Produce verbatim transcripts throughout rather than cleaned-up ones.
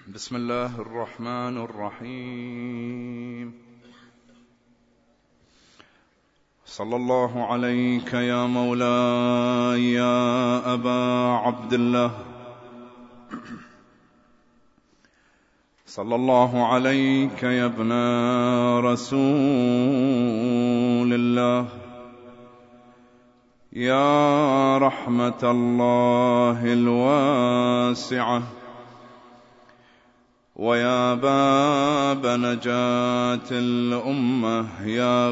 بسم الله الرحمن الرحيم. صلى الله عليك يا مولاي يا أبا عبد الله، صلى الله عليك يا ابن رسول الله، يا رحمة الله الواسعة، ويا باب نجاة الأمة، يا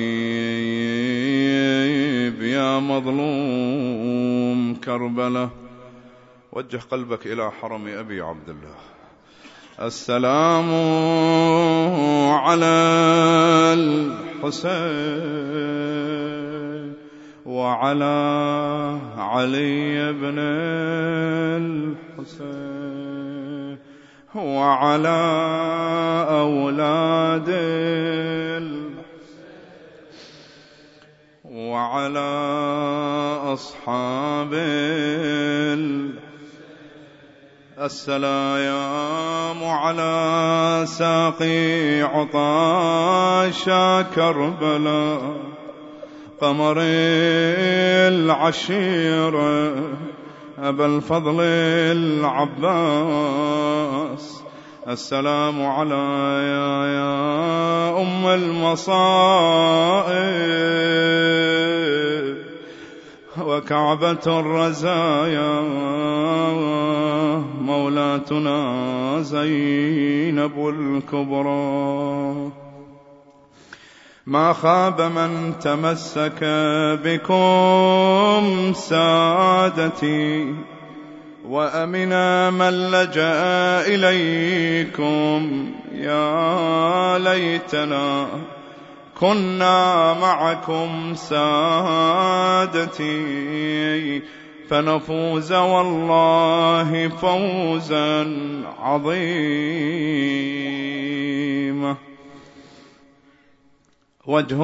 غريب يا مظلوم كربلاء. وجه قلبك إلى حرم أبي عبد الله. السلام على الحسين وعلى علي بن الحسين وعلى أولاد وعلى أصحاب السلام على ساقي عطاشا كربلاء، قمر العشيرة أبا الفضل العباس. السلام على يا, يا أم المصائب وكعبة الرزايا، مولاتنا زينب الكبرى. ما خاب من تمسك بكم سادتي، وأمنا من لجأ إليكم. يا ليتنا كنا معكم سادتي، فنفوز والله فوزا عظيما. وجه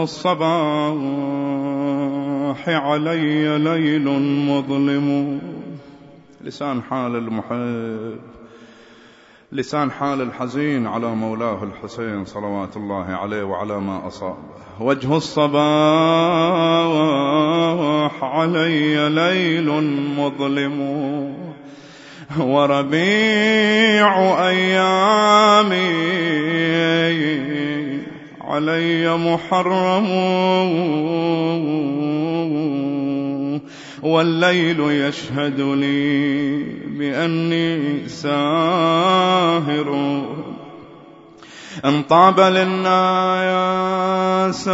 الصباح علي ليل مظلم، لسان حال المحب، لسان حال الحزين على مولاه الحسين صلوات الله عليه وعلى ما أصابه. وجه الصباح علي ليل مظلم، وربيع أيامي علي محرم، والليل يشهد لي بأني ساهر. إن طاب للناس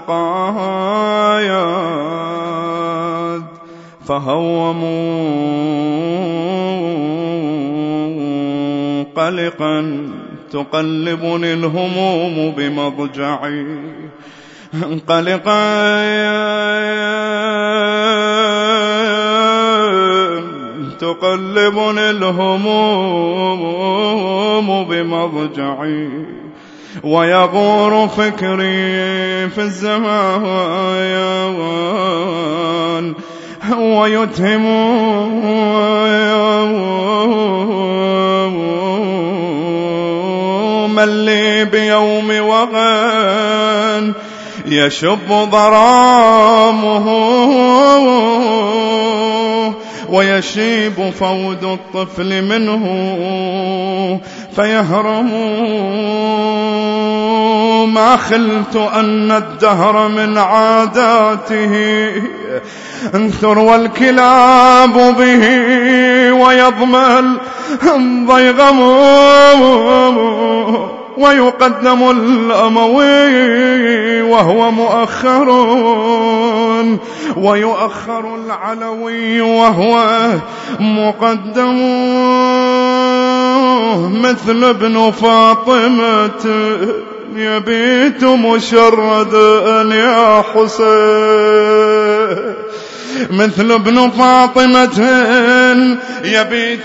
الرقايات فهوموا قلقا، تقلبني الهموم بمضجعي. قلقا تقلبني الهموم بمضجعي، ويغور فكري في الزمان، ويتهم من لي بيوم وغن يشب ضرامه، ويشيب فود الطفل منه فيهرم. ما خلت أن الدهر من عاداته تروى الكلاب به ويضمل ضيغم، ويقدم الأموي وهو مؤخر، ويؤخر العلوي وهو مقدم. مثل ابن فاطمة يبيت مشردا يا حسين، مثل ابن فاطمة يبيت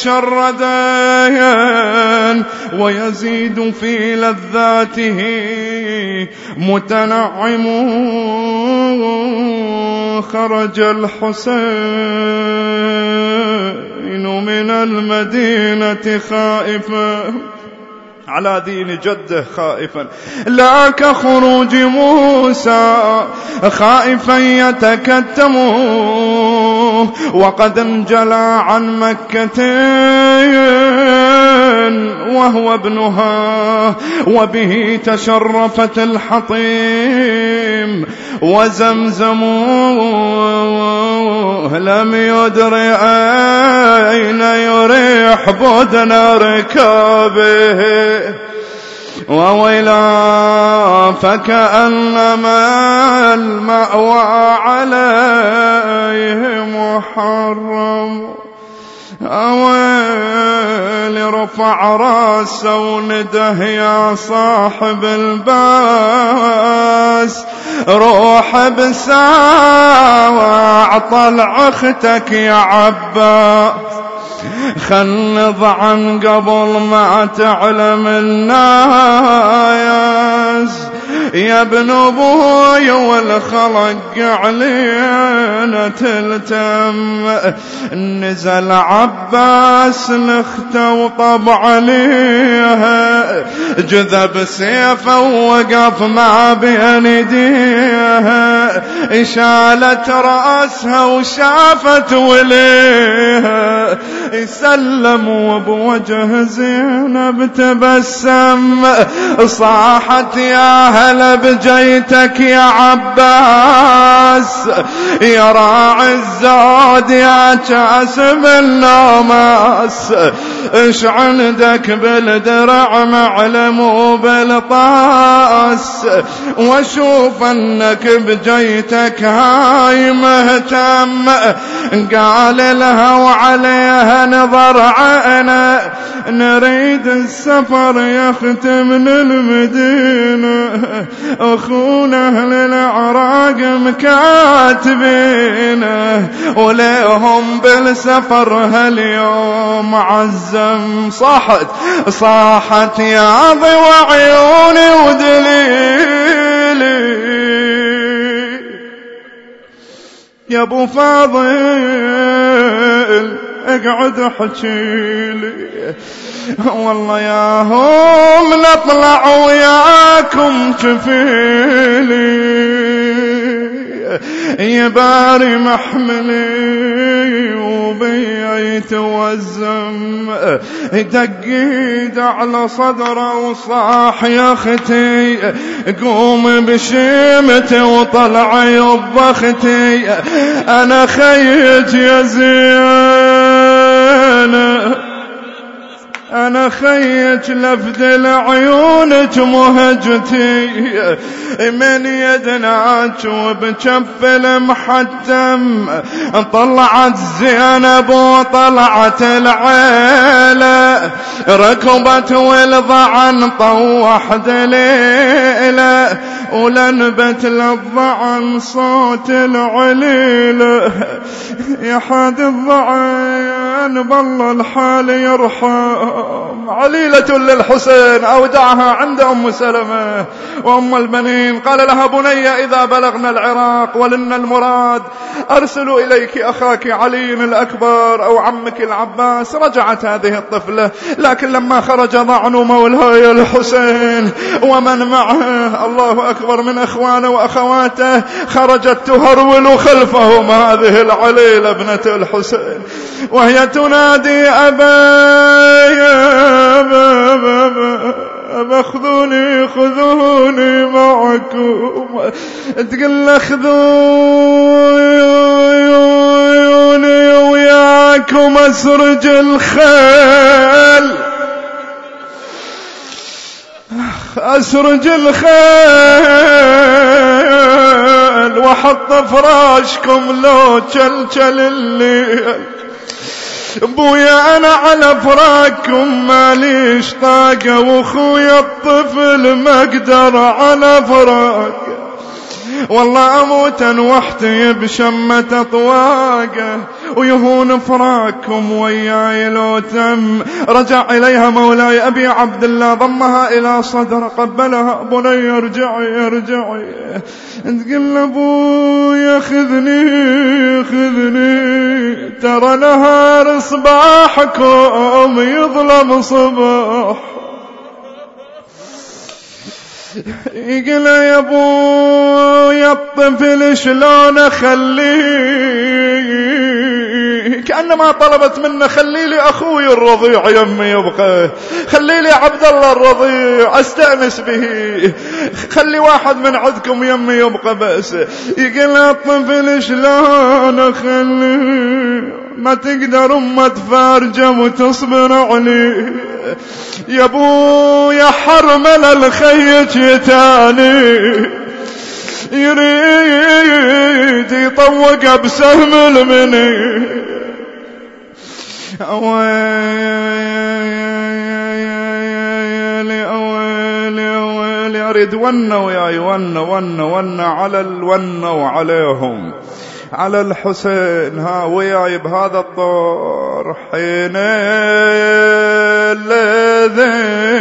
مشردا، ويزيد في لذاته متنعم. خرج الحسين من المدينة خائفا على دين جده خائفا، لا كخروج موسى خائفا يتكتم، وقد انجلى عن مكة وهو ابنها، وبه تشرفت الحطيم، وزمزم لم يدري أين يريح بدن ركابه، وويلا فكأنما المأوى عليه محرم. أويل رفع راسه ونده يا صاحب الباس، روح بساوى طلع اختك يا عباس، خنض عن قبل ما تعلم الناس، يا ابن ابوي والخلق علينا تلتم. نزل عباس لخته وطب عليها، جذب سيفه ووقف ما بين يديها، شالت رأسها وشافت وليها، يسلم وبوجه زينب تبسم، صاحت يا هلا بجيتك يا عباس، يا راعي الزاد يا كاسب النوماس، ايش عندك بالدرع معلم وبالطاس، واشوف انك بجيتك هاي مهتم، قال لها وعليها نظر عينه، نريد السفر يختم من المدينة، اخونا اهل العراق مكاتبينه، وليهم بالسفر هاليوم عزم. صاحت صاحت يا ضوى عيوني ودليلي يا ابو فاضل اقعد احكيلي، والله يا هم نطلع وياكم كفيلي، يباري محملي وبي يتوزم، دقيد على صدره وصاح يا اختي، قوم بشيمتي وطلع يضختي، انا خيت يا زينة، أنا خيت لفد العيون مهجتي، من يدناك وبكف المحتم، طلعت زينب وطلعت العيلة، ركبت والضعن طوح دليلة، ولنبت للضعن صوت العليلة، يا حاد الضعن بالله الحال يرحم، عليلة للحسين أودعها عند أم سلمة وأم البنين، قال لها بني إذا بلغنا العراق ولنا المراد أرسلوا إليك أخاك علي الأكبر أو عمك العباس. رجعت هذه الطفلة، لكن لما خرج ضعن مولاي الحسين ومن معه الله أكبر من أخوانه وأخواته، خرجت تهرول خلفهم هذه العليلة ابنة الحسين وهي تنادي أبا أبا أبا أبا خذوني خذوني معكم، تقول خذوني وياكم أسرج الخيل، أسرج الخيل وحط فراشكم لو تشلشل الليل، بويا أنا على فراقكم ماليش طاقة، واخويا الطفل ما اقدر على فراق، والله أموت وحدي بشمة أطواقه ويهون فراقكم وياي لو تم. رجع إليها مولاي أبي عبد الله ضمها إلى صدر قبلها. بني ارجعي ارجعي. تقول أبويا خذني خذني ترى نهار صباحكم يظلم صباح. يقول يا ابويا الطفل شلون اخليه، كأنما طلبت منه خلي لي اخوي الرضيع يمي يبقى، خلي لي عبد الله الرضيع استأنس به، خلي واحد من عندكم يمي يبقى بس. يقول الطفل شلون اخليه ما تقدر امه تفارجه وتصبر عليه. يا ابويا حرمل الخيج يتاني يريد يطوق بسهم المني. اويلي اويلي اويلي اريد ونه وياي ونه ونه ونه على الونه وعليهم على الحسين ها وياي بهذا الطور. حين الذي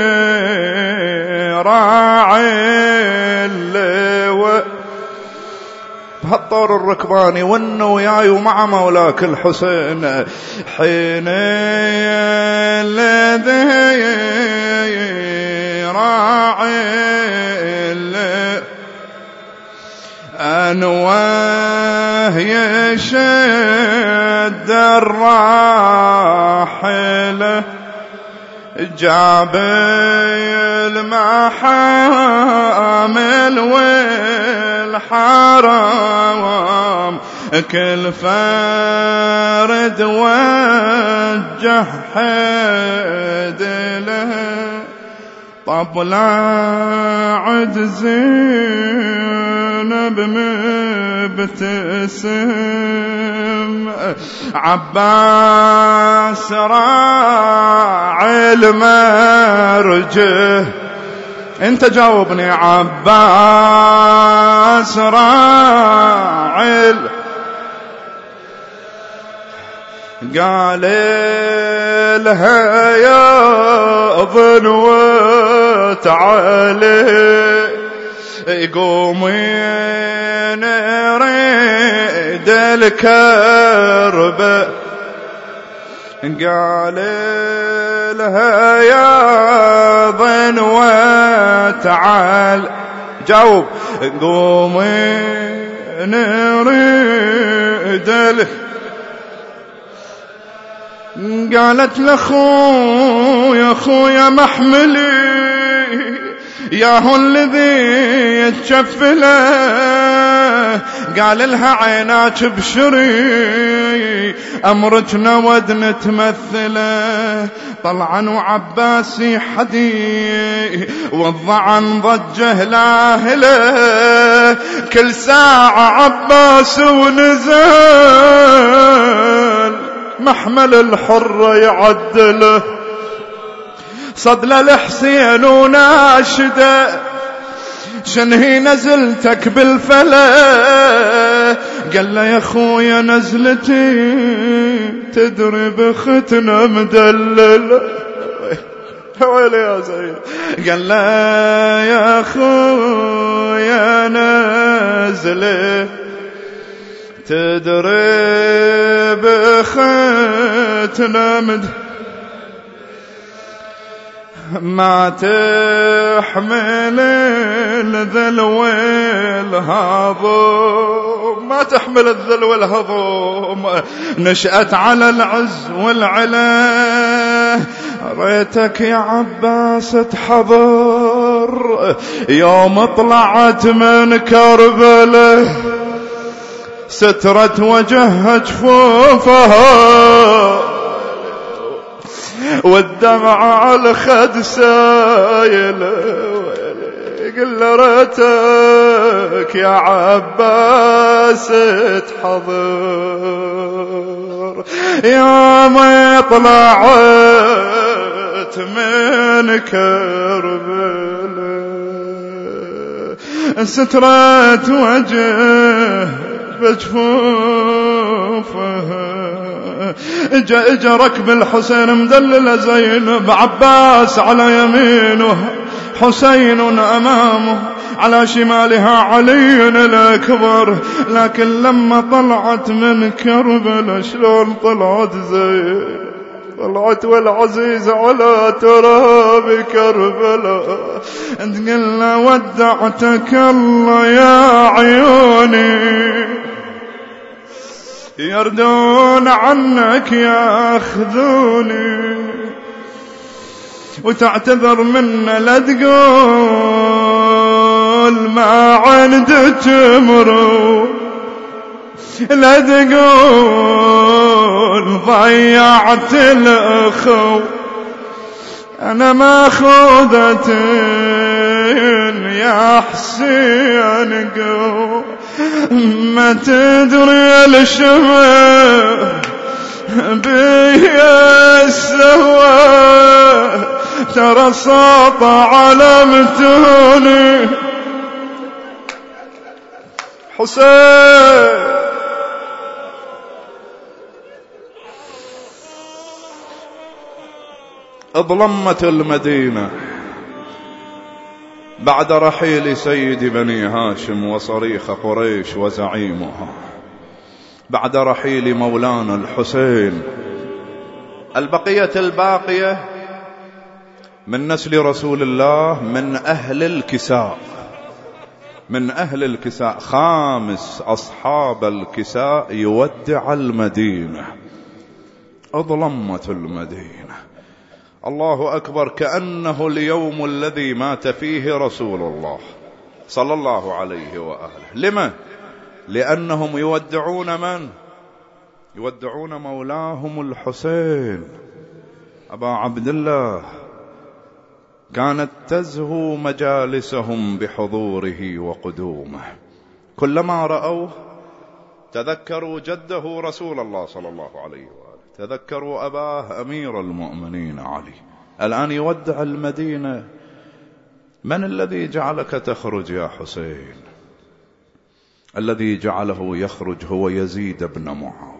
راعي اللواء بهالطور الركباني ونه وياي ومع مولاك الحسين. حين الذي راعي اللواء أنواه يشد الراحلة جاب المحامل والحرام كل فرد وجه حد له. طبلا عد زينب مبتسم عباس راعي المرجه. انت جاوبني. عباس راعي قال لها يا ظنوة تعالي قومي نريد الكرب. قال لها يا ظنوة تعال جاوب قومي نريد الكرب. قالت لأخويا أخويا محملي ياهو الذي يتشفله. قال لها عيناك بشري أمرك نود نتمثله. طلعا وعباسي حدي والضعن ضجه لاهله. كل ساعة عباس ونزل محمل الحر يعدله. صدل الحسين وناشده شنهي نزلتك بالفلا. قال له يا خويا نزلتي تدري بختنا مدلل. ويلي يا زين. قال له يا خويا نزلتي تدري بختنا مد ما تحمل الذل والهضم ما تحمل الذل والهضم. نشأت على العز والعلا. ريتك يا عباس تحضر يوم طلعت من كربله. سترت وجهها جفوفها والدمع على الخد سايل. قل ريتك يا عباس تحضر يوم طلعت من كربلاء. سترة وجه بجفوفه. اجا اجا ركب الحسين مدلل زينب، عباس على يمينه، حسين أمامه، على شمالها علي الأكبر. لكن لما طلعت من كربلاء شلون طلعت زين، طلعت والعزيز على تراب كربلاء، تقلنا ودعتك الله يا عيوني، يردون عنك ياخذوني، وتعتذر منا لا تقول ما عندي تمرو، لا تقول ضيعت الأخو، أنا ماخوذة يا حسين قو، ما تدري الشمع بي السهوى، ترى صاط على متوني حسين. اظلمت المدينة بعد رحيل سيد بني هاشم وصريخ قريش وزعيمها، بعد رحيل مولانا الحسين. البقية الباقية من نسل رسول الله، من أهل الكساء، من أهل الكساء، خامس أصحاب الكساء يودع المدينة. أظلمت المدينة. الله أكبر، كأنه اليوم الذي مات فيه رسول الله صلى الله عليه وآله. لما؟ لأنهم يودعون من؟ يودعون مولاهم الحسين أبا عبد الله. كانت تزهو مجالسهم بحضوره وقدومه، كلما رأوه تذكروا جده رسول الله صلى الله عليه وآله، تذكروا أباه أمير المؤمنين علي. الآن يودع المدينة. من الذي جعلك تخرج يا حسين؟ الذي جعله يخرج هو يزيد بن معاوية.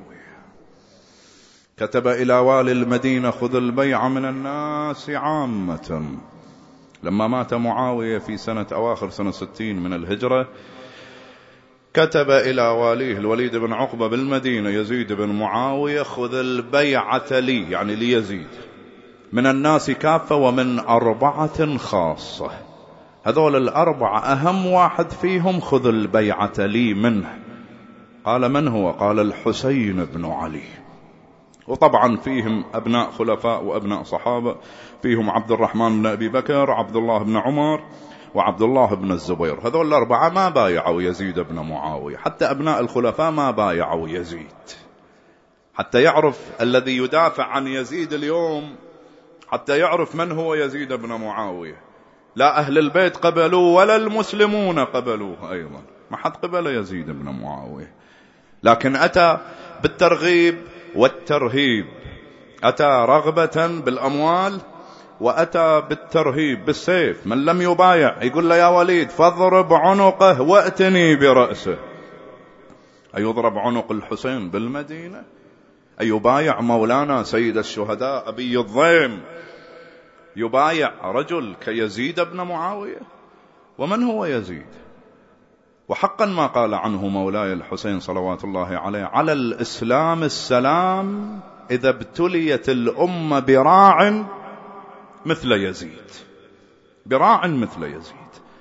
كتب إلى والي المدينة خذ البيعة من الناس عامة. لما مات معاوية في سنة أواخر سنة ستين من الهجرة، كتب إلى واليه الوليد بن عقبة بالمدينة يزيد بن معاوية خذ البيعة لي، يعني ليزيد، من الناس كافة ومن أربعة خاصة. هذول الأربعة أهم واحد فيهم خذ البيعة لي منه. قال من هو؟ قال الحسين بن علي. وطبعا فيهم أبناء خلفاء وأبناء صحابة، فيهم عبد الرحمن بن أبي بكر، عبد الله بن عمر، وعبد الله بن الزبير. هذول الأربعة ما بايعوا يزيد بن معاوية. حتى أبناء الخلفاء ما بايعوا يزيد. حتى يعرف الذي يدافع عن يزيد اليوم، حتى يعرف من هو يزيد بن معاوية. لا أهل البيت قبلوه ولا المسلمون قبلوه أيضا، ما حد قبل يزيد بن معاوية. لكن أتى بالترغيب والترهيب، أتى رغبة بالأموال وأتى بالترهيب بالسيف. من لم يبايع يقول له يا وليد فاضرب عنقه وأتني برأسه. أيضرب عنق الحسين بالمدينة؟ أي يبايع مولانا سيد الشهداء أبي الضيم، يبايع رجل كيزيد بن معاوية؟ ومن هو يزيد؟ وحقا ما قال عنه مولاي الحسين صلوات الله عليه على الإسلام السلام إذا ابتليت الأمة براع مثل يزيد، براع مثل يزيد.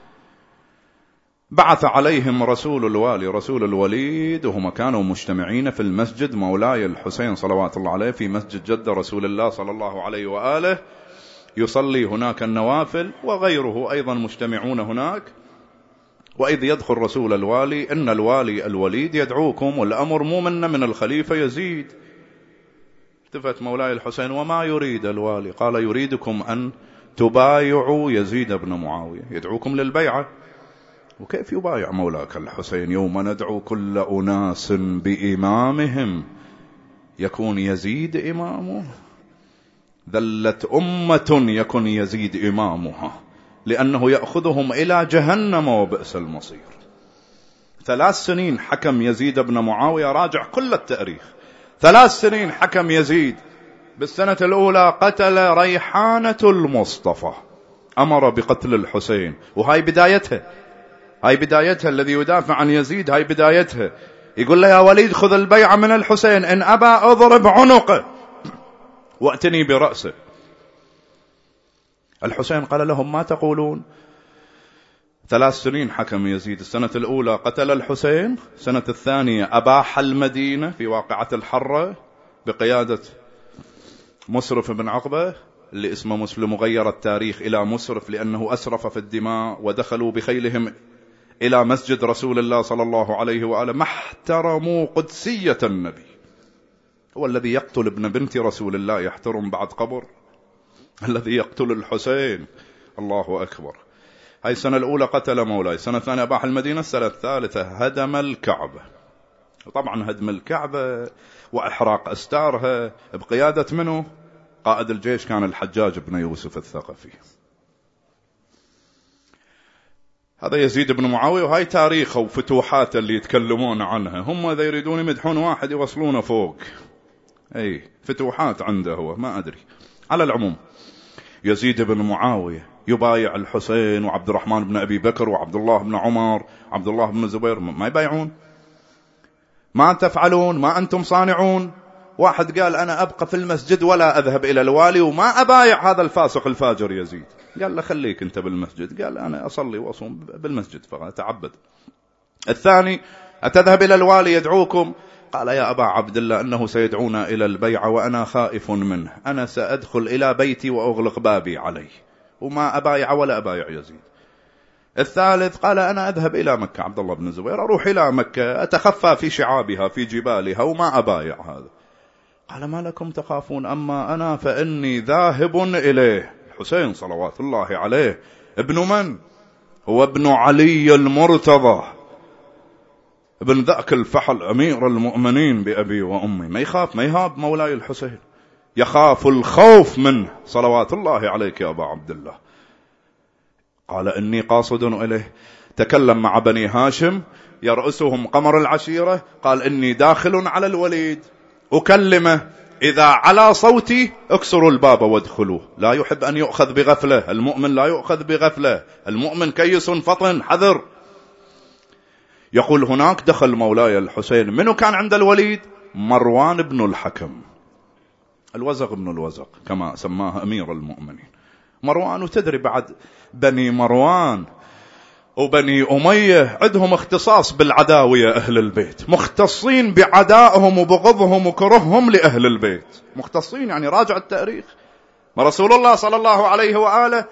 بعث عليهم رسول الوالي رسول الوليد، وهم كانوا مجتمعين في المسجد مولاي الحسين صلوات الله عليه في مسجد جد رسول الله صلى الله عليه وآله، يصلي هناك النوافل، وغيره أيضا مجتمعون هناك. وإذ يدخل رسول الوالي إن الوالي الوليد يدعوكم، والأمر مو منا من الخليفة يزيد. التفت مولاي الحسين وما يريد الوالي؟ قال يريدكم أن تبايعوا يزيد بن معاوية، يدعوكم للبيعة. وكيف يبايع مولاك الحسين يوم ندعو كل أناس بإمامهم يكون يزيد إمامه؟ ذلت أمة يكون يزيد إمامها. لأنه يأخذهم إلى جهنم وبئس المصير. ثلاث سنين حكم يزيد بن معاوية، راجع كل التاريخ، ثلاث سنين حكم يزيد. بالسنة الأولى قتل ريحانة المصطفى، أمر بقتل الحسين، وهاي بدايتها، هاي بدايتها. الذي يدافع عن يزيد هاي بدايتها. يقول له يا وليد خذ البيعة من الحسين، إن أبى أضرب عنقه وأتني برأسه. الحسين قال لهم ما تقولون؟ ثلاث سنين حكم يزيد. السنة الأولى قتل الحسين، السنة الثانية أباح المدينة في واقعة الحرة بقيادة مسرف بن عقبة اللي اسمه مسلم، غير التاريخ إلى مسرف لأنه أسرف في الدماء، ودخلوا بخيلهم إلى مسجد رسول الله صلى الله عليه وآله، ما احترموا قدسية النبي. هو الذي يقتل ابن بنت رسول الله يحترم بعد قبر؟ الذي يقتل الحسين، الله أكبر. هاي السنة الأولى قتل مولاي، السنة الثانية أباح المدينة، السنة الثالثة هدم الكعبة. وطبعا هدم الكعبة وإحراق أستارها بقيادة منه؟ قائد الجيش كان الحجاج بن يوسف الثقفي. هذا يزيد بن معاوية، وهاي تاريخه وفتوحاته اللي يتكلمون عنها. هم إذا يريدون يمدحون واحد يوصلونه فوق، أي فتوحات عنده هو، ما أدري. على العموم يزيد بن معاوية يبايع الحسين وعبد الرحمن بن أبي بكر وعبد الله بن عمر وعبد الله بن الزبير، ما يبايعون. ما تفعلون، ما أنتم صانعون. واحد قال أنا أبقى في المسجد ولا أذهب إلى الوالي وما أبايع هذا الفاسق الفاجر يزيد. قال له خليك أنت بالمسجد. قال أنا أصلي وأصوم بالمسجد فقط أتعبد. الثاني أتذهب إلى الوالي يدعوكم؟ قال يا أبا عبد الله إنه سيدعونا إلى البيعة وأنا خائف منه، أنا سأدخل إلى بيتي وأغلق بابي عليه وما أبايع ولا أبايع يزيد. الثالث قال أنا أذهب إلى مكة، عبد الله بن الزبير، أروح إلى مكة أتخفى في شعابها في جبالها وما أبايع هذا. قال ما لكم تخافون؟ أما أنا فإني ذاهب إليه. الحسين صلوات الله عليه ابن من؟ هو ابن علي المرتضى، ابن ذاك الفحل أمير المؤمنين بأبي وأمي. ما يخاف، ما يهاب مولاي الحسين، يخاف الخوف منه صلوات الله عليك يا أبا عبد الله. قال إني قاصد إليه. تكلم مع بني هاشم يرأسهم قمر العشيرة، قال إني داخل على الوليد أكلمه، إذا على صوتي اكسروا الباب وادخلوه. لا يحب أن يؤخذ بغفلة، المؤمن لا يؤخذ بغفلة، المؤمن كيس فطن حذر. يقول هناك دخل مولاي الحسين. منو كان عند الوليد؟ مروان بن الحكم، الوزغ بن الوزغ كما سماه أمير المؤمنين مروان. وتدري بعد بني مروان وبني أمية عندهم اختصاص بالعداوية، أهل البيت مختصين بعدائهم وبغضهم وكرههم لأهل البيت، مختصين. يعني راجع التاريخ. ورسول الله صلى الله عليه وآله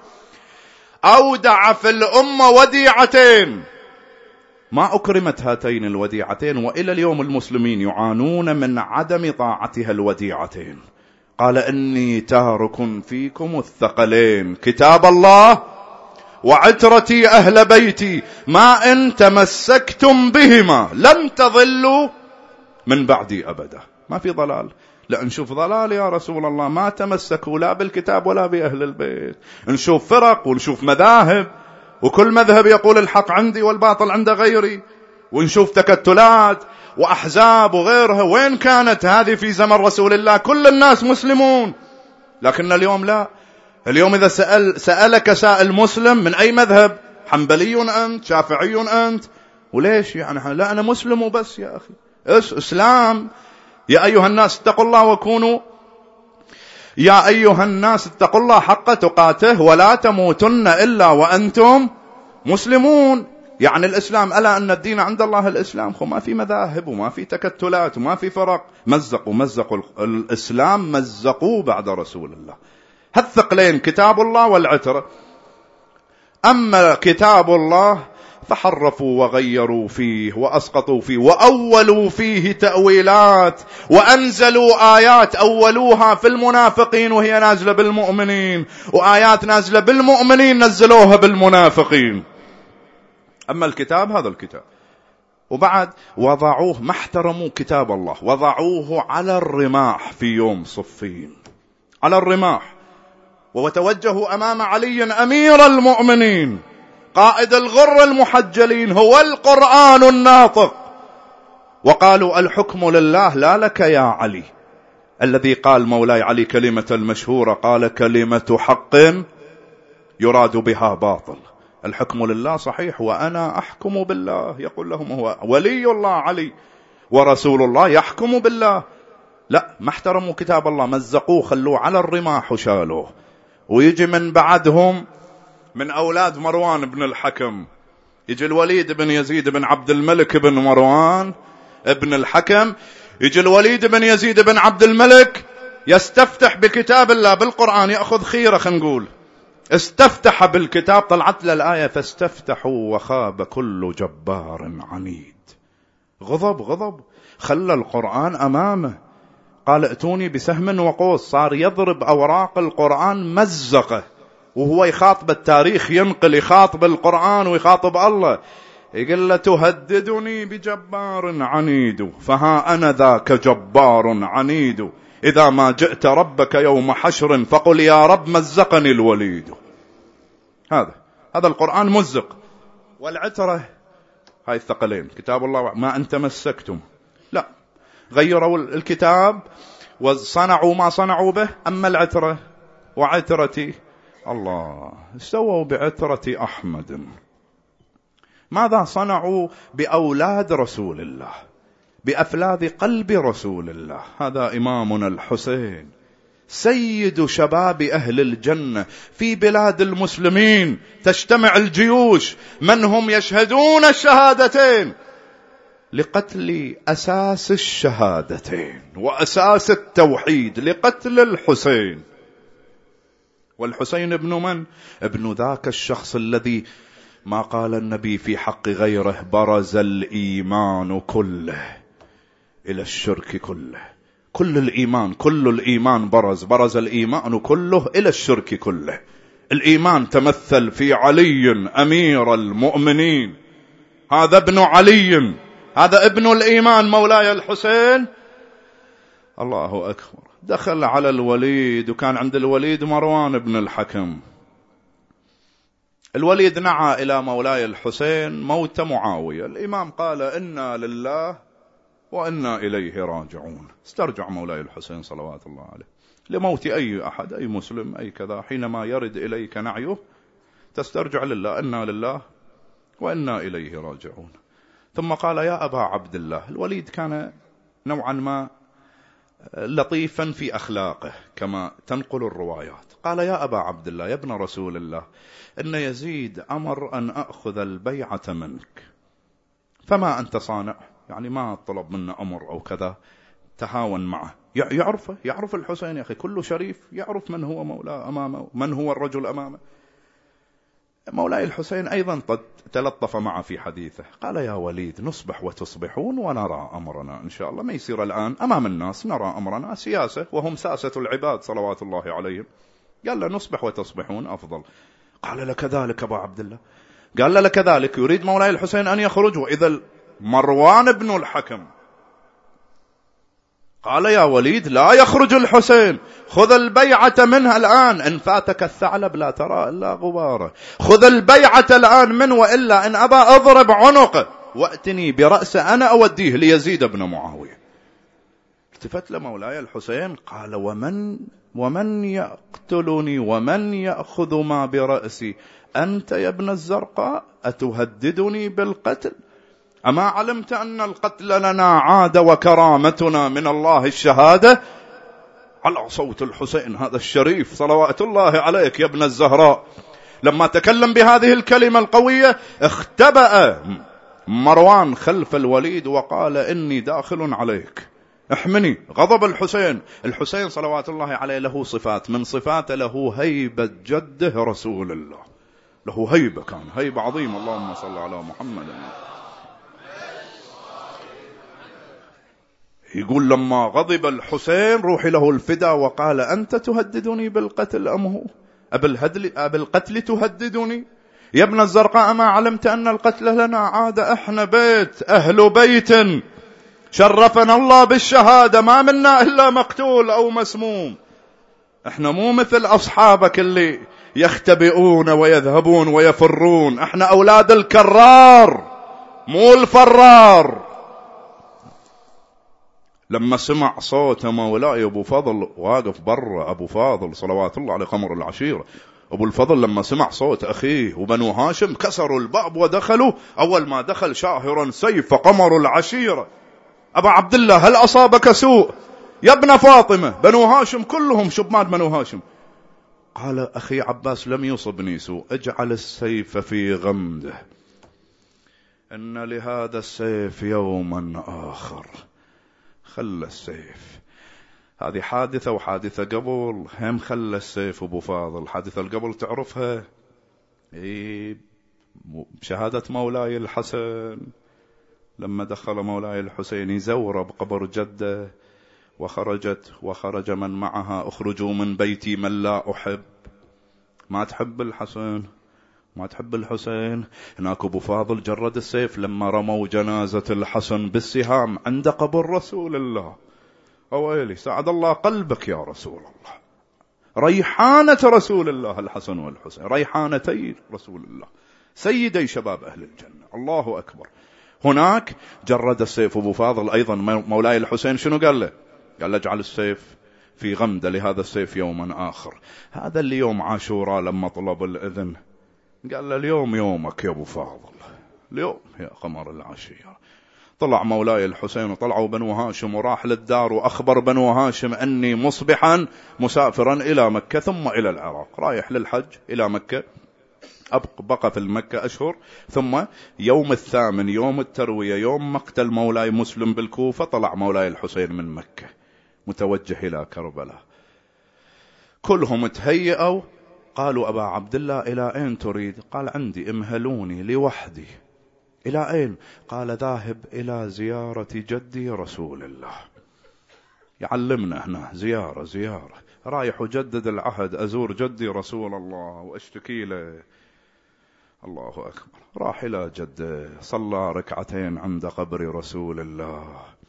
أودع في الأمة وديعتين، ما أكرمت هاتين الوديعتين، وإلى اليوم المسلمين يعانون من عدم طاعتها الوديعتين. قال إني تارك فيكم الثقلين، كتاب الله وعترتي أهل بيتي، ما إن تمسكتم بهما لن تضلوا من بعدي أبدا. ما في ضلال، لا نشوف ضلال يا رسول الله، ما تمسكوا لا بالكتاب ولا بأهل البيت. نشوف فرق ونشوف مذاهب، وكل مذهب يقول الحق عندي والباطل عند غيري، ونشوف تكتلات وأحزاب وغيرها. وين كانت هذه في زمن رسول الله؟ كل الناس مسلمون. لكن اليوم لا. اليوم إذا سأل سألك سائل مسلم من أي مذهب، حنبلي أنت، شافعي أنت، وليش يعني؟ لا أنا مسلم وبس يا أخي. إيش إسلام؟ يا أيها الناس اتقوا الله وكونوا يا أيها الناس اتقوا الله حق تقاته ولا تموتن إلا وأنتم مسلمون. يعني الإسلام، ألا أن الدين عند الله الإسلام. خو ما في مذاهب وما في تكتلات وما في فرق. مزقوا مزقوا الإسلام، مزقوا بعد رسول الله. هالثقلين كتاب الله والعترة. أما كتاب الله فحرفوا وغيروا فيه وأسقطوا فيه وأولوا فيه تأويلات، وأنزلوا آيات أولوها في المنافقين وهي نازلة بالمؤمنين، وآيات نازلة بالمؤمنين نزلوها بالمنافقين. أما الكتاب هذا الكتاب. وبعد وضعوه، ما احترموا كتاب الله، وضعوه على الرماح في يوم صفين، على الرماح. وتوجهوا أمام علي أمير المؤمنين قائد الغر المحجلين هو القرآن الناطق، وقالوا الحكم لله لا لك يا علي. الذي قال مولاي علي كلمة المشهورة، قال كلمة حق يراد بها باطل. الحكم لله صحيح، وأنا أحكم بالله. يقول لهم هو ولي الله علي ورسول الله يحكم بالله. لا، ما احترموا كتاب الله، مزقوه، خلوه على الرماح وشالوه. ويجي من بعدهم من أولاد مروان بن الحكم، يجي الوليد بن يزيد بن عبد الملك بن مروان ابن الحكم، يجي الوليد بن يزيد بن عبد الملك يستفتح بكتاب الله بالقرآن، يأخذ خيرة، خلينا نقول استفتح بالكتاب، طلعت له الآية فاستفتحوا وخاب كل جبار عنيد. غضب غضب، خلى القرآن أمامه، قال ائتوني بسهم وقوس، صار يضرب أوراق القرآن مزقه، وهو يخاطب التاريخ، ينقل يخاطب القرآن ويخاطب الله، يقول له تهددني بجبار عنيد، فها أنا ذاك جبار عنيد، إذا ما جئت ربك يوم حشر فقل يا رب مزقني الوليد. هذا هذا القرآن مزق. والعترة هاي الثقلين كتاب الله ما أن تمسكتم، لا، غيروا الكتاب وصنعوا ما صنعوا به. أما العترة وعترتي الله، استووا بعترة أحمد. ماذا صنعوا بأولاد رسول الله، بأفلاذ قلب رسول الله؟ هذا إمامنا الحسين سيد شباب أهل الجنة. في بلاد المسلمين تجتمع الجيوش، من هم يشهدون الشهادتين لقتل أساس الشهادتين وأساس التوحيد، لقتل الحسين. والحسين ابن من؟ ابن ذاك الشخص الذي ما قال النبي في حق غيره برز الإيمان كله إلى الشرك كله. كل الإيمان كل الإيمان برز برز الإيمان كله إلى الشرك كله. الإيمان تمثل في علي أمير المؤمنين، هذا ابن علي، هذا ابن الإيمان مولاي الحسين. الله أكبر. دخل على الوليد، وكان عند الوليد مروان بن الحكم. الوليد نعى إلى مولاي الحسين موت معاوية. الإمام قال إنا لله وإنا إليه راجعون. استرجع مولاي الحسين صلوات الله عليه لموت أي أحد، أي مسلم، أي كذا، حينما يرد إليك نعيه تسترجع لله، إنا لله وإنا إليه راجعون. ثم قال يا أبا عبد الله. الوليد كان نوعا ما لطيفا في أخلاقه كما تنقل الروايات. قال يا أبا عبد الله يا ابن رسول الله، إن يزيد أمر أن أخذ البيعة منك، فما أنت صانع؟ يعني ما طلب منا أمر أو كذا، تهاون معه. يعرفه، يعرف الحسين يا أخي، كل شريف يعرف من هو مولاه أمامه، من هو الرجل أمامه. مولاي الحسين أيضا تلطف معه في حديثه، قال يا وليد نصبح وتصبحون ونرى أمرنا إن شاء الله، ما يصير الآن أمام الناس نرى أمرنا سياسة، وهم ساسة العباد صلوات الله عليهم. قال له نصبح وتصبحون أفضل. قال لك ذلك أبا عبد الله. قال لك ذلك. يريد مولاي الحسين أن يخرج، وإذا مروان بن الحكم قال يا وليد لا يخرج الحسين، خذ البيعة منها الآن، إن فاتك الثعلب لا ترى إلا غباره، خذ البيعة الآن من، وإلا إن أبى أضرب عنقه وأتني برأسه أنا أوديه ليزيد بن معاوية. التفت لمولاي الحسين قال ومن ومن يقتلني ومن يأخذ ما برأسي؟ أنت يا ابن الزرقاء أتهددني بالقتل؟ أما علمت أن القتل لنا عادة وكرامتنا من الله الشهادة؟ على صوت الحسين هذا الشريف صلوات الله عليك يا ابن الزهراء، لما تكلم بهذه الكلمة القوية اختبأ مروان خلف الوليد وقال إني داخل عليك، احمني. غضب الحسين. الحسين صلوات الله عليه له صفات، من صفات له هيبة جده رسول الله، له هيبة، كان هيبة عظيمة. اللهم صل على محمد. يقول لما غضب الحسين روحي له الفداء وقال أنت تهددني بالقتل أم هو؟ أبالقتل تهددني يا ابن الزرقاء؟ ما علمت أن القتل لنا عادة، احنا بيت أهل بيت شرفنا الله بالشهادة، ما منا إلا مقتول أو مسموم. احنا مو مثل أصحابك اللي يختبئون ويذهبون ويفرون، احنا أولاد الكرار مو الفرار. لما سمع صوت مولاي أبو فضل واقف برا، أبو فاضل صلوات الله عليه قمر العشيرة، أبو الفضل لما سمع صوت أخيه وبنو هاشم كسروا الباب ودخلوا. أول ما دخل شاهرا سيف قمر العشيرة: أبا عبد الله هل أصابك سوء؟ يا ابن فاطمة. بنو هاشم كلهم شبان بنو هاشم. قال: أخي عباس لم يصبني سوء، اجعل السيف في غمده، إن لهذا السيف يوما آخر. خلى السيف. هذه حادثة وحادثة قبل، هم خلى السيف أبو فاضل. حادثة القبل تعرفها؟ إيه، بشهادة مولاي الحسن لما دخل مولاي الحسين يزور بقبر جده، وخرجت وخرج من معها: اخرجوا من بيتي من لا أحب. ما تحب الحسن، ما تحب الحسين. هناك أبو فاضل جرد السيف لما رموا جنازة الحسن بالسهام عند قبر رسول الله. أويلي سعد الله قلبك يا رسول الله، ريحانة رسول الله الحسن والحسين، ريحانتي رسول الله، سيدي شباب أهل الجنة. الله أكبر. هناك جرد السيف أبو فاضل أيضا. مولاي الحسين شنو قال له؟ قال له: اجعل السيف في غمد، لهذا السيف يوما آخر. هذا اللي يوم عاشوراء لما طلب الإذن قال له: اليوم يومك يا أبو فاضل، اليوم يا قمر العشيرة. طلع مولاي الحسين وطلعوا بنو هاشم وراح للدار، وأخبر بنو هاشم أني مصبحا مسافرا إلى مكة ثم إلى العراق، رايح للحج إلى مكة، بقى في المكة أشهر. ثم يوم الثامن يوم التروية يوم مقتل مولاي مسلم بالكوفة، طلع مولاي الحسين من مكة متوجه إلى كربلاء. كلهم تهيئوا. قالوا: أبا عبد الله إلى أين تريد؟ قال: عندي، امهلوني لوحدي. إلى أين؟ قال: ذاهب إلى زيارة جدي رسول الله. يعلمنا هنا زيارة زيارة، رايح أجدد العهد، أزور جدي رسول الله وأشتكي له. الله أكبر. راح إلى جده، صلى ركعتين عند قبر رسول الله،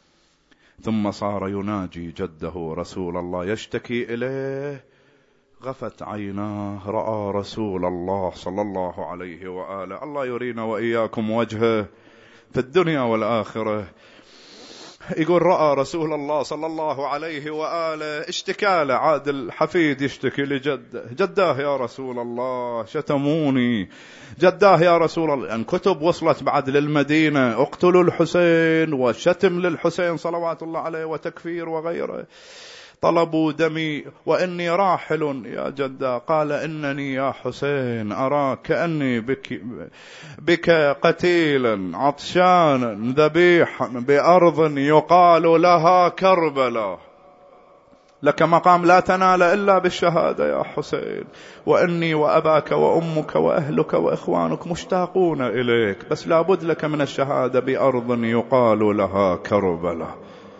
ثم صار يناجي جده رسول الله يشتكي إليه. غفت عيناه، رأى رسول الله صلى الله عليه وآله. الله يرينا وإياكم وجهه في الدنيا والآخرة. يقول: رأى رسول الله صلى الله عليه وآله، اشتكى له. عاد الحفيد يشتكي لجده: جداه يا رسول الله شتموني، جداه يا رسول الله. يعني كتب وصلت بعد للمدينة: اقتلوا الحسين، وشتم للحسين صلوات الله عليه، وتكفير وغيره. طلبوا دمي وإني راحل يا جدا. قال: إنني يا حسين أراك كأني بك, بك قتيلا عطشانا ذبيحا بأرض يقال لها كربلاء، لك مقام لا تنال إلا بالشهادة يا حسين، وإني وأباك وأمك وأهلك وإخوانك مشتاقون إليك، بس لابد لك من الشهادة بأرض يقال لها كربلاء.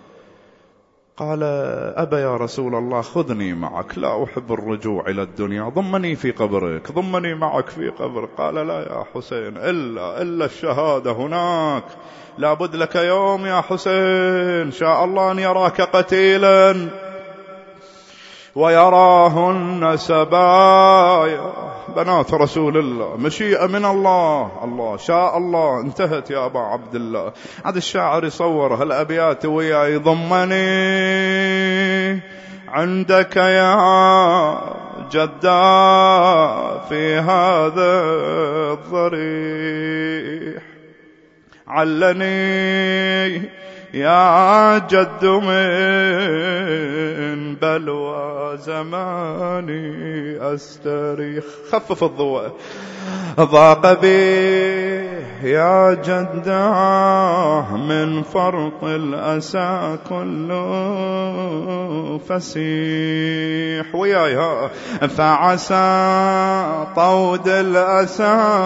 قال: أبا يا رسول الله خذني معك، لا أحب الرجوع إلى الدنيا، ضمني في قبرك، ضمني معك في قبرك. قال: لا يا حسين، إلا, إلا الشهادة هناك، لابد لك يوم يا حسين شاء الله أن يراك قتيلا ويراهن سبايا بنات رسول الله، مشيئة من الله. الله شاء الله. انتهت يا أبا عبد الله. هذا الشاعر يصور هالأبيات وياي: ضمني عندك يا جدا في هذا الضريح، علني يا جد من بلوى زماني أستريح. خفف الضوء. ضاق بي يا جده من فرط الأسى كل فسيح. وياها فعسى طود الأسى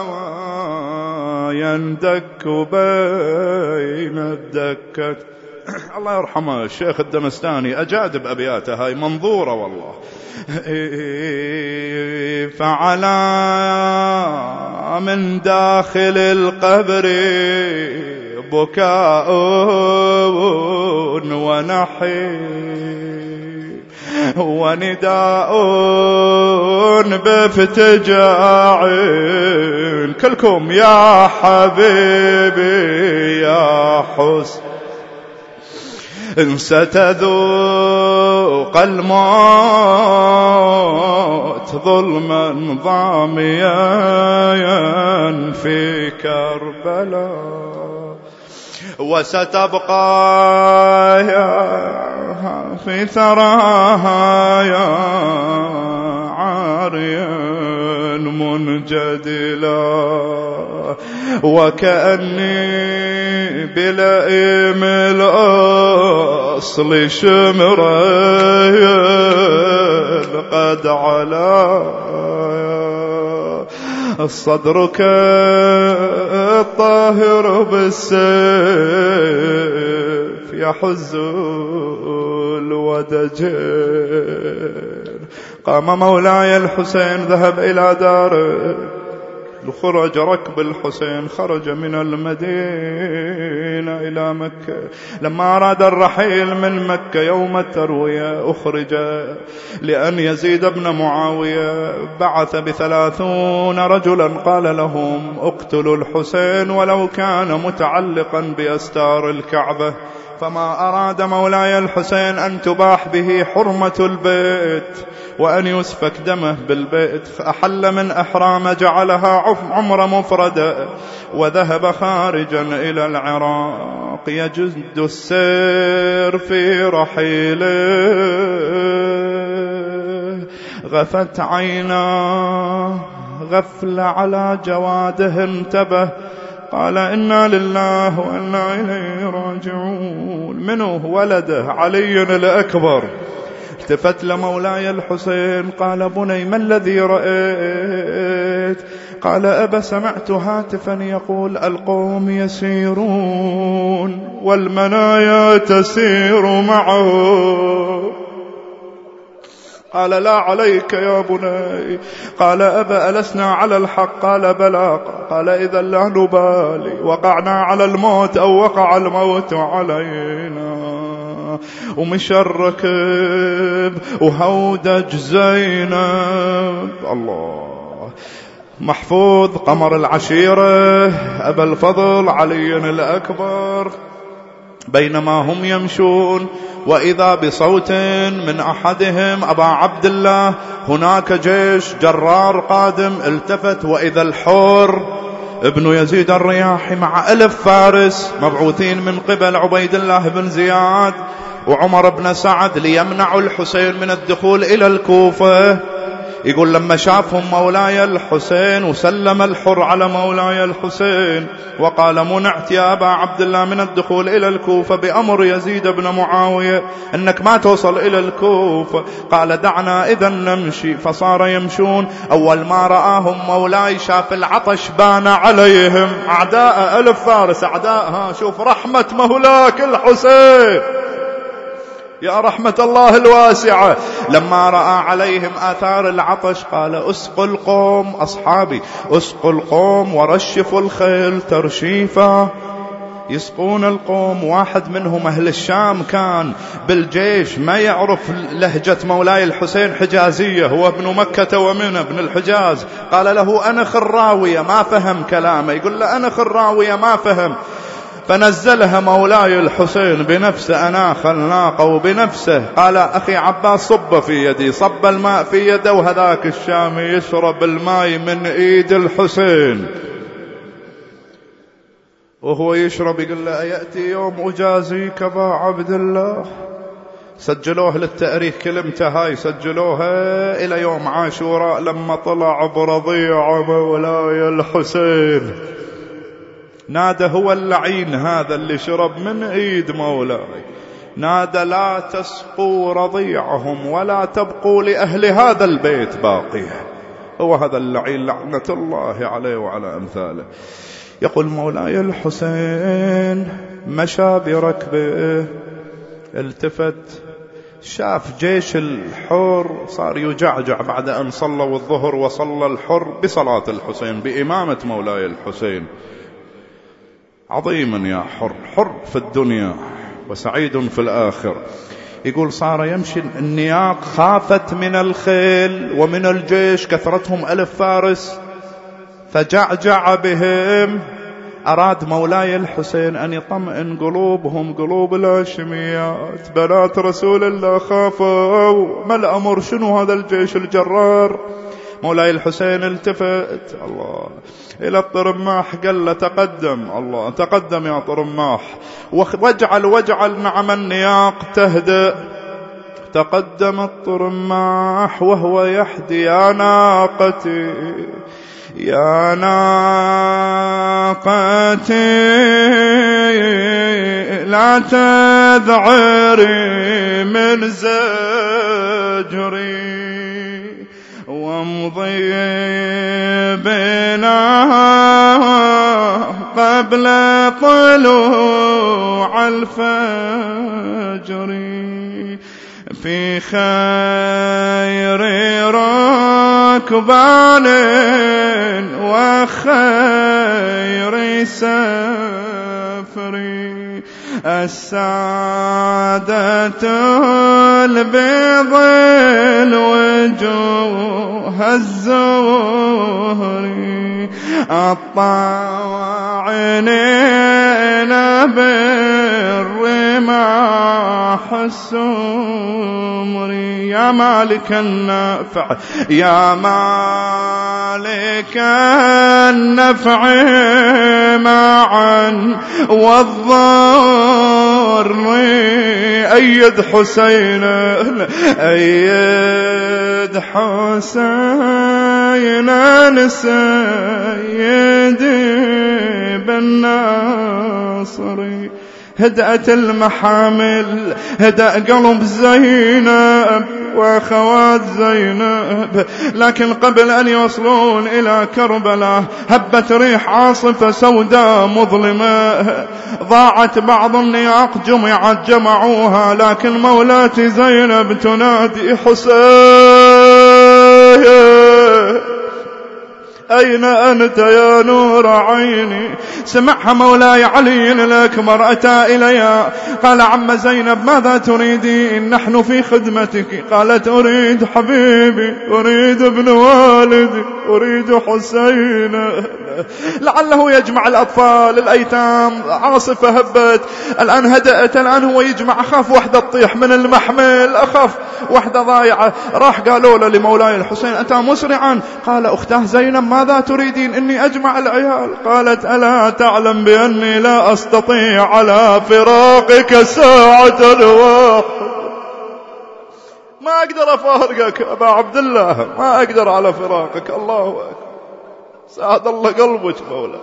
يندك بين الدكة. الله يرحمه الشيخ الدمستاني أجاد بأبياته، هاي منظورة والله. فعلى من داخل القبر بكاء ونحيب، ونداء بافتجاع كلكم يا حبيبي يا حسين إن ستذوق الموت ظلما ضاميا في كربلاء وستبقى في ثراها يا عاريا منجدلا وكأني بلئيم الأصل شمرا قد علا صدرك الطاهر بالسيف يحز الودجين. قام مولاي الحسين ذهب إلى داره خرج ركب الحسين خرج من المدينة إلى مكة. لما أراد الرحيل من مكة يوم التروية أخرج لأن يزيد بن معاوية بعث بثلاثون رجلا قال لهم اقتلوا الحسين ولو كان متعلقا بأستار الكعبة. فما أراد مولاي الحسين أن تباح به حرمة البيت وأن يسفك دمه بالبيت، فأحل من أحرام جعلها عمرة مفردة وذهب خارجا إلى العراق يجد السير في رحيله. غفت عيناه غفل على جواده انتبه قال إنا لله وإنا إليه راجعون. منه ولده علي الأكبر. التفت لمولاي الحسين قال بني ما الذي رأيت؟ قال أبا سمعت هاتفا يقول القوم يسيرون والمنايا تسير معه. قال لا عليك يا بني. قال أبا ألسنا على الحق؟ قال بلى. قال إذا لا نبالي وقعنا على الموت أو وقع الموت علينا. ومشى الركب وهودج زينب الله محفوظ قمر العشيرة أبا الفضل علي الأكبر. بينما هم يمشون وإذا بصوت من أحدهم أبا عبد الله هناك جيش جرار قادم. التفت وإذا الحور ابن يزيد الرياحي مع ألف فارس مبعوثين من قبل عبيد الله بن زياد وعمر بن سعد ليمنعوا الحسين من الدخول إلى الكوفة. يقول لما شافهم مولاي الحسين وسلم الحر على مولاي الحسين وقال منعت يا أبا عبد الله من الدخول إلى الكوفة بأمر يزيد بن معاوية أنك ما توصل إلى الكوفة. قال دعنا إذا نمشي. فصار يمشون. أول ما رآهم مولاي شاف العطش بان عليهم. أعداء ألف فارس أعداءها. شوف رحمة مولاك الحسين يا رحمة الله الواسعة. لما رأى عليهم آثار العطش قال اسقوا القوم أصحابي اسقوا القوم ورشفوا الخيل ترشيفا. يسقون القوم. واحد منهم أهل الشام كان بالجيش ما يعرف لهجة مولاي الحسين حجازية هو ابن مكة ومن ابن الحجاز. قال له أنا خراوية ما فهم كلامه. يقول له أنا خراوية ما فهم. فنزلها مولاي الحسين بنفسه أناخ الناقة وبنفسه قال أخي عباس صب في يدي. صب الماء في يده وهذاك الشامي يشرب الماء من إيد الحسين وهو يشرب. يقول له أيأتي يوم أجازيك أبا عبد الله. سجلوه للتاريخ كلمته هاي سجلوها إلى يوم عاشوراء لما طلع برضيع مولاي الحسين. نادى هو اللعين هذا اللي شرب من ايد مولاي نادى لا تسقوا رضيعهم ولا تبقوا لأهل هذا البيت باقية. هو هذا اللعين لعنة الله عليه وعلى أمثاله. يقول مولاي الحسين مشى بركبه التفت شاف جيش الحر صار يجعجع بعد أن صلوا الظهر وصلى الحر بصلاة الحسين بإمامة مولاي الحسين. عظيما يا حر حر في الدنيا وسعيد في الآخر. يقول صار يمشي النياق، خافت من الخيل ومن الجيش كثرتهم ألف فارس، فجعجع بهم. أراد مولاي الحسين أن يطمئن قلوبهم، قلوب الهاشميات، بنات رسول الله خافوا، ما الأمر، شنو هذا الجيش الجرار؟ مولاي الحسين التفت الله إلى الطرماح، قال له تقدم، الله تقدم يا طرماح، واجعل واجعل نعم النياق تهدأ. تقدم الطرماح وهو يحدي، يا ناقتي يا ناقتي لا تذعري من زجري، وامضي بنا قبل طلوع الفجر، في خير ركبان وخير سفر، السادة البيض الوجوه الزهر، الطاعنين بالرماح السمر، يا مالك النفع يا مالك النفع معا والضر، أيد حسين أيد حسين سيدي بالناصر، هدأت المحامل، هدأ قلب زينب وأخوات زينب، لكن قبل أن يوصلون إلى كربلاء هبت ريح عاصفة سوداء مظلمة، ضاعت بعض النياق، جمعت جمعوها، لكن مولاتي زينب تنادي حسين أين أنت يا نور عيني؟ سمعها مولاي علي الأكبر، أتى إليها قال عم زينب ماذا تريدين؟ نحن في خدمتك. قالت أريد حبيبي، أريد ابن والدي، أريد حسين. لعله يجمع الأطفال الأيتام، عاصفة هبت الآن هدأت، الآن هو يجمع، أخاف وحدة تطيح من المحمل، أخاف وحدة ضايعة. راح قالوا له لمولاي الحسين أتى مسرعا، قال أختاه زينب ماذا تريدين؟ إني أجمع العيال. قالت ألا تعلم بأني لا أستطيع على فراقك ساعة واحدة، ما أقدر أفارقك أبا عبد الله، ما أقدر على فراقك. الله أكبر، سعد الله قلبك مولاي.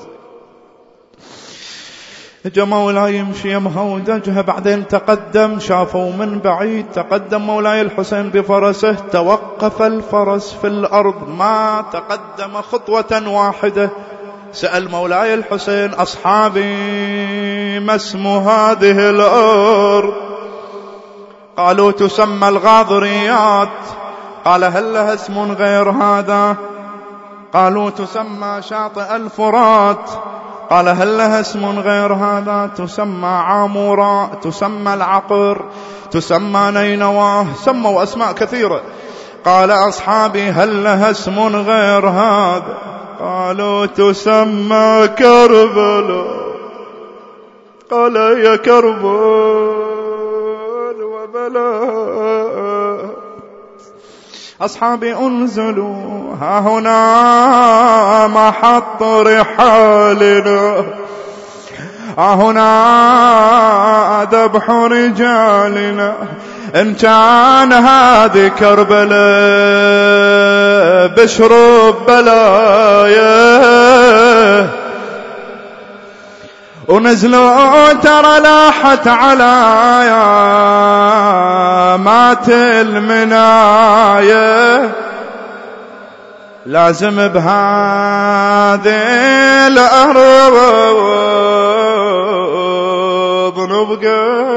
جاء مولاي يمشي يمهودجها، بعدين تقدم، شافوا من بعيد، تقدم مولاي الحسين بفرسه، توقف الفرس في الأرض، ما تقدم خطوة واحدة. سأل مولاي الحسين أصحابي ما اسم هذه الأرض؟ قالوا تسمى الغاضريات. قال هل لها اسم غير هذا؟ قالوا تسمى شاطئ الفرات. قال هل لها اسم غير هذا؟ تسمى عاموراء، تسمى العقر، تسمى نينواه، سموا أسماء كثيرة. قال أصحابي هل لها اسم غير هذا؟ قالوا تسمى كربلاء. قال يا كربلاء وبلاء. أصحابي انزلوا، ها هنا محط رحالنا، ها هنا ذبح رجالنا، إن كان هذه كربلاء بشرب بلايا. ونزلوا ترى لاحت على مات المناية، لازم بهذه الأرض نبقى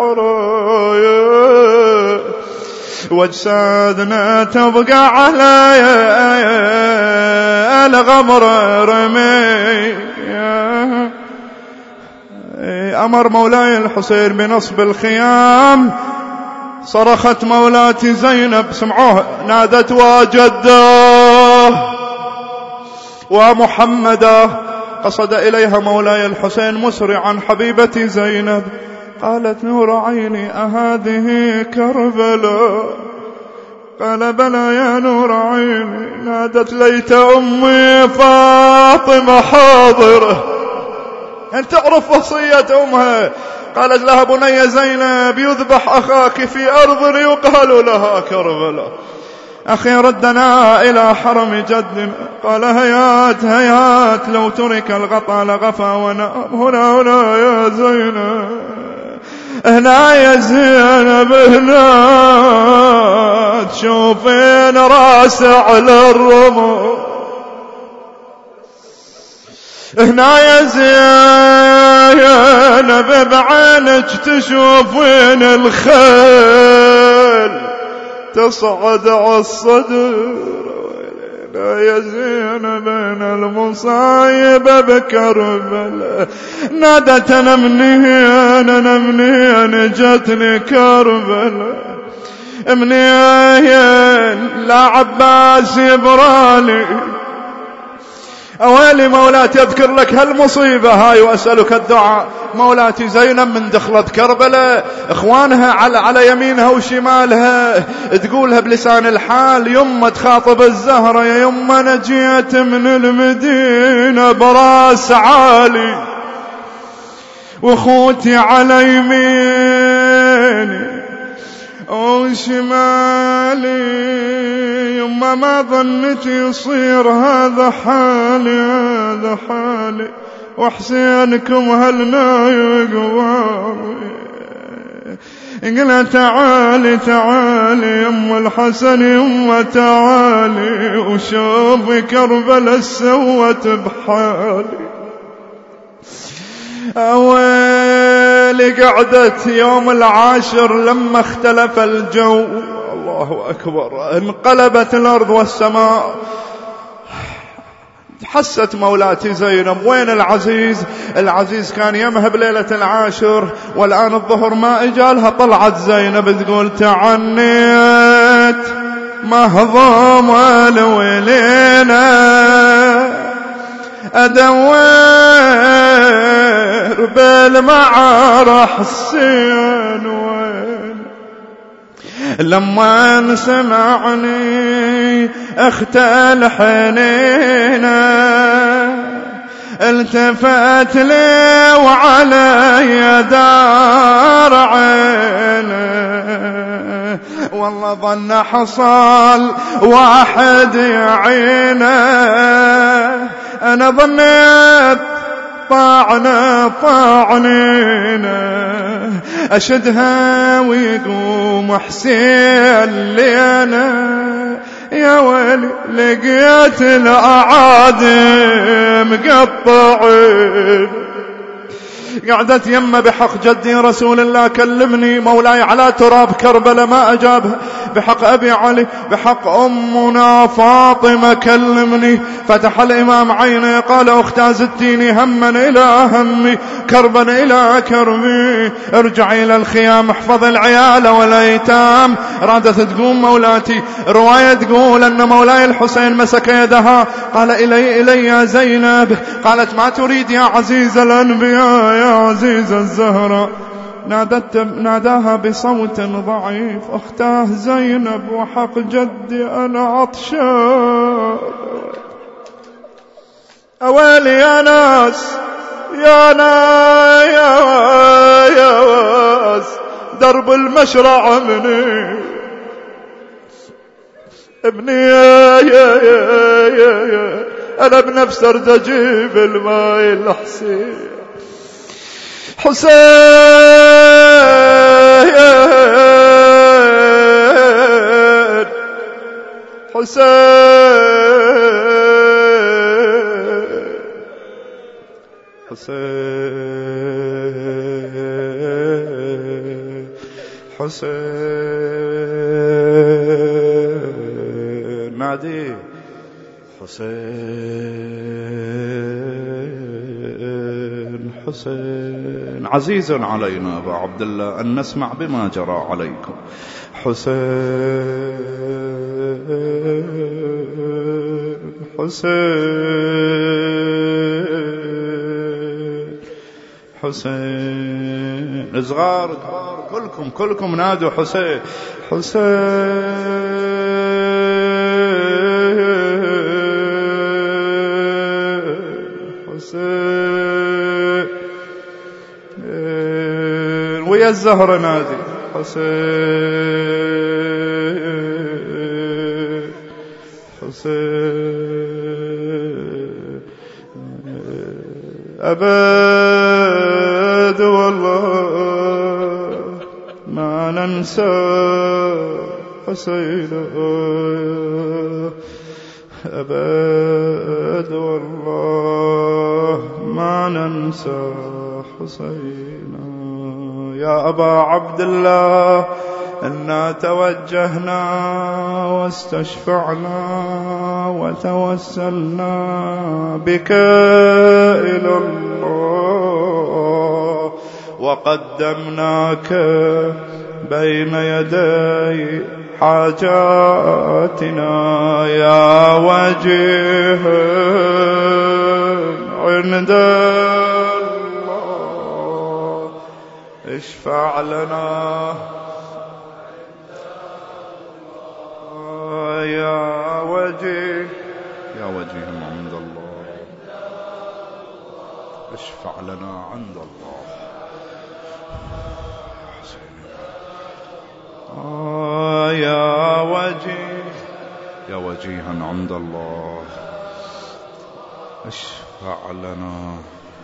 عرايا، واجسادنا تبقى على الغمر رمي. أمر مولاي الحسين بنصب الخيام، صرخت مولاتي زينب، سمعوها، نادت وجده ومحمدا. قصد إليها مولاي الحسين مسرعا حبيبتي زينب. قالت نور عيني أهذه كربلاء؟ قال بلى يا نور عيني. نادت ليت أمي فاطمة حاضرة. هل تعرف وصية أمها؟ قالت لها بني زينب يذبح أخاك في أرض يقال لها كربلاء. أخي ردنا إلى حرم جدنا. قال هيات هيات لو ترك الغطا لغفى ونام. هنا هنا يا زينب، هنا يا زينب، هنا تشوفين راس على الرمل. هنا يا زينب بعينك تشوفين الخيل تصعد على الصدر. هنا يا زينب بين المصايب بكربلاء. نادت انا منين انا منين جتني كربلاء، منين لا عباس يبرالي. أويلي مولاتي أذكر لك هالمصيبة هاي وأسألك الدعاء. مولاتي زينب من دخلت كربلاء إخوانها على, على يمينها وشمالها تقولها بلسان الحال يما تخاطب الزهرة يا يما نجيت من المدينة براس عالي وخوتي على يميني وشمالي. يما ما ظنت يصير هذا حالي هذا حالي وحسينكم هلنا يقوامي. قلت تعالي تعالي يما الحسن يما تعالي وشوفي كربلاء سوت بحالي. أولي قعدت يوم العاشر لما اختلف الجو، الله أكبر، انقلبت الأرض والسماء. حست مولاتي زينب وين العزيز؟ العزيز كان يمهب ليلة العاشر والآن الظهر ما إجالها. طلعت زينب تقول تعنيت مهضوم الولينا أدور بالمعار حسين وين. لما سمعني اخت الحنينة التفت لي وعلي دار عينه. والله ظن حصل واحد يعينه. أنا ظنيت طاعنا طاعنينا أشدها ويقوم حسين لينا. يا ويلي لقيت الأعادم قطعين. قعدت يمه بحق جدي رسول الله كلمني مولاي على تراب كربلاء ما أجابها. بحق أبي علي بحق أمنا فاطمة كلمني. فتح الإمام عيني قال أختي زدتيني هما إلى همي كربا إلى كربي. ارجعي إلى الخيام احفظ العيال والأيتام. رادت تقوم مولاتي. رواية تقول أن مولاي الحسين مسك يدها قال إلي إلي يا زينب. قالت ما تريد يا عزيز الأنبياء يا عزيز الزهراء. نادت ناداها بصوت ضعيف أختاه زينب وحق جدي أنا عطشان. أويلي يا ناس يا نا يا يا واس درب المشرع مني ابني يا يا يا يا, يا أنا بنفس أرد أجيب الماء الحسين حسين حسين حسين حسين نادي حسين حسين حسين. عزيز علينا أبا عبد الله أن نسمع بما جرى عليكم. حسين حسين حسين. صغار كبار كلكم كلكم نادوا حسين حسين حسين. ويا الزهرة نادي حسين حسين. أبد والله ما ننسى حسين، أبد والله ما ننسى حسين. يا أبا عبد الله إنا توجهنا واستشفعنا وتوسلنا بك إلى الله وقدمناك بين يدي حاجاتنا يا وجيه عند الله اشفع لنا يا وجيه يا وجيه عند الله اشفع لنا عند الله. آه يا وجيه يا وجيها عند الله اشفع لنا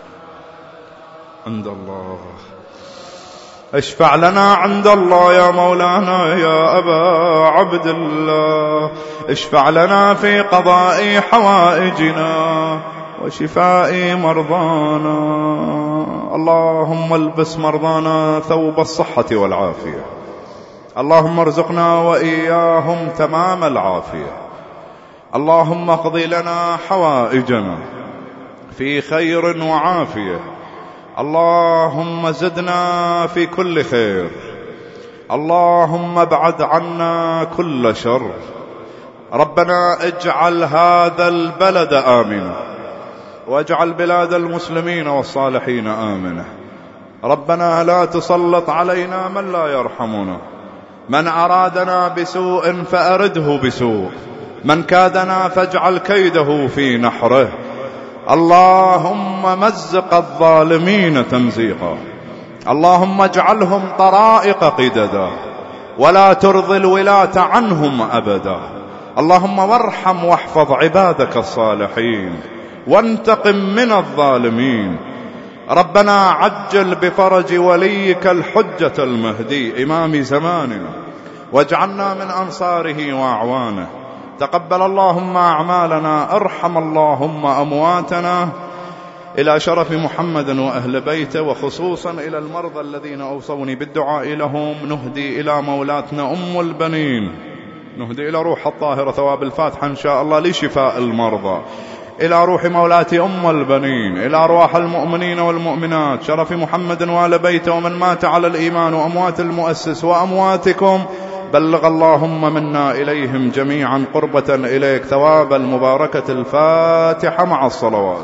عند الله اشفع لنا عند الله يا مولانا يا أبا عبد الله. اشفع لنا في قضاء حوائجنا وشفاء مرضانا. اللهم البس مرضانا ثوب الصحة والعافية. اللهم ارزقنا وإياهم تمام العافية. اللهم اقض لنا حوائجنا في خير وعافية. اللهم زدنا في كل خير. اللهم ابعد عنا كل شر. ربنا اجعل هذا البلد آمنا واجعل بلاد المسلمين والصالحين آمنة. ربنا لا تسلط علينا من لا يرحمنا. من أرادنا بسوء فأرده بسوء. من كادنا فاجعل كيده في نحره. اللهم مزق الظالمين تمزيقا. اللهم اجعلهم طرائق قددا ولا ترضي الولاة عنهم أبدا. اللهم وارحم واحفظ عبادك الصالحين وانتقم من الظالمين. ربنا عجل بفرج وليك الحجة المهدي إمام زماننا واجعلنا من أنصاره وأعوانه. تقبل اللهم أعمالنا. ارحم اللهم أمواتنا. إلى شرف محمد وأهل بيته وخصوصا إلى المرضى الذين أوصوني بالدعاء لهم نهدي إلى مولاتنا أم البنين، نهدي إلى روح الطاهرة ثواب الفاتحة إن شاء الله لشفاء المرضى. إلى روح مولاتي أم البنين. إلى أرواح المؤمنين والمؤمنات شرف محمد وآل بيته ومن مات على الإيمان وأموات المؤسس وأمواتكم. بلغ اللهم منا إليهم جميعا قربة إليك ثواب المباركة. الفاتحة مع الصلوات.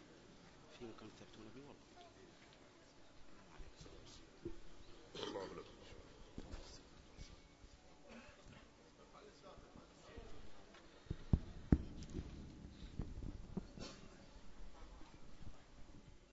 الله